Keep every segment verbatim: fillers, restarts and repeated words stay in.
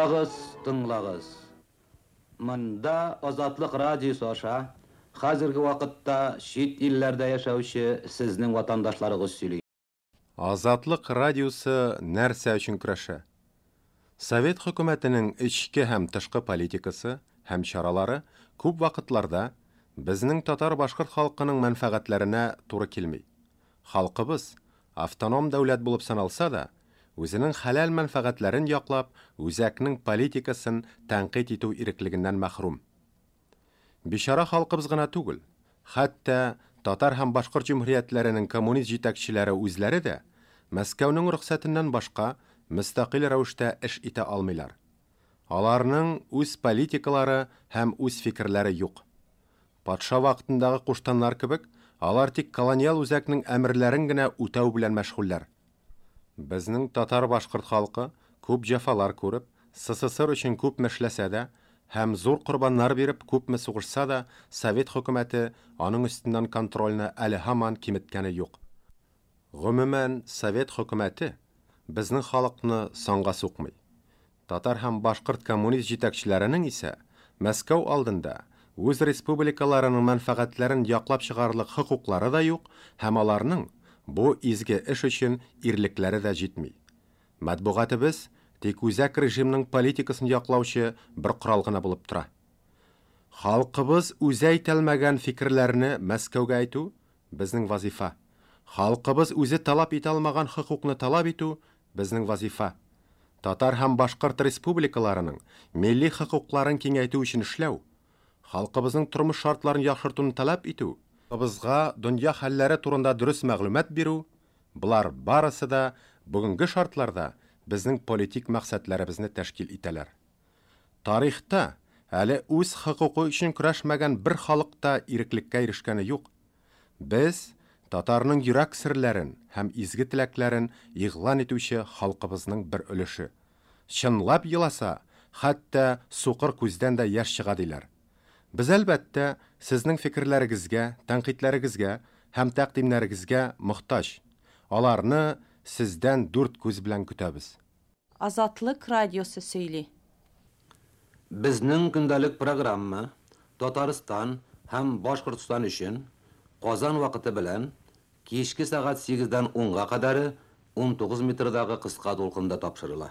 Тыңлағыз, тыңлағыз. Мында Азатлык радиосы аша хәзерге вакытта чит илләрдә яшәүче сезнең ватандашларыгыз сөйли. Азатлык радиосы нәрсә өчен көрәшә? Совет хөкүмәтенең ичке һәм тышкы политикасы һәм чаралары күп вакытларда безнең татар-башкорт халкының мәнфәгатьләренә туры килми. Халкыбыз автоном дәүләт булып саналса да, үзенең хәләл мәнфәгатьләрен яклап, үзәкнең политикасын тәнкыйть итү иреклегеннән мәхрүм. Бишара халкыбыз гына түгел, хәтта татар һәм башкорт җумһуриятләренең коммунист җитәкчеләре үзләре дә Мәскәүнең рөхсәтеннән башка мөстәкыйль рәвештә эш итә алмыйлар. Аларның үз политикалары һәм үз фикерләре юк. Патша вакытындагы куштаннар кебек, алар тик колониал үзәкнең әмерләрен генә үтәү белән мәшгульләр. Безнең татар-башкорт халкы күп җәфалар күреп, СССР өчен күп эшләсә дә, һәм зур корбаннар биреп күпме сугышса да, Совет хөкүмәте аның өстеннән контрольны әле һаман киметкәне юк. Гомумән, Совет хөкүмәте безнең халыкны санга сукмый. Татар һәм башкорт коммунист җитәкчеләренең исә Мәскәү алдында үз республикаларының мәнфәгатьләрен яклап чыгарлык хокуклары да юк, һәм аларның бу изге эш өчен ирлекләре дә җитми. Матбугатыбыз тик үзәк режимның политикасын яклаучы бер корал гына булып тора. Халкыбыз үзе әйтелмәгән фикерләрне Мәскәүгә әйтү безнең вазифа. Халкыбыз үзе талап итә алмаган хокукны талап итү безнең вазифа. Татар һәм башкорт республикаларының милли хокукларын киңәйтү өчен эшләү, халкыбызның тормыш шартларын яхшыртуны талап итү, халкыбызга дөнья хәлләре турында дөрес мәгълүмат бирү, булар барысы да бүгенге шартларда безнең политик максатларыбызны тәшкил итәләр. Тарихта әле үз хокукы өчен көрәшмәгән бер халыкта иреклеккә ирешкәне юк. Без татарның йөрәк серләрен һәм изге теләкләрен игълан итүче халкыбызның бер өлеше. Чынлап еласа, хәтта сукыр күздән дә яшь чыга диләр. Без әлбәттә сезнең фикерләрегезгә, тәнкыйтьләрегезгә һәм тәкъдимнәрегезгә мохтаҗ. Аларны сездән дүрт күз белән көтәбез. Азатлык радиосы сөйли. Безнең көндәлек программа Татарстан һәм Башкортстан өчен Казан вакыты белән кичке сәгать сигездән унга кадәр ун тугыз метрдагы кыска дулкында тапшырыла.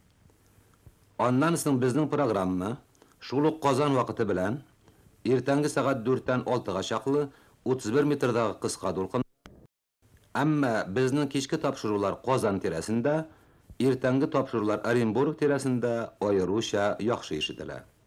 Аннан соң безнең программа шул ук Казан вакыты белән иртәнге сәгать дүрттән алтыга чаклы утыз бер метрдагы кыска дулкын. Әмма безнең кичке тапшырулар Казан тирәсендә, иртәнге тапшырулар Оренбург тирәсендә аеруча яхшы ишетелә.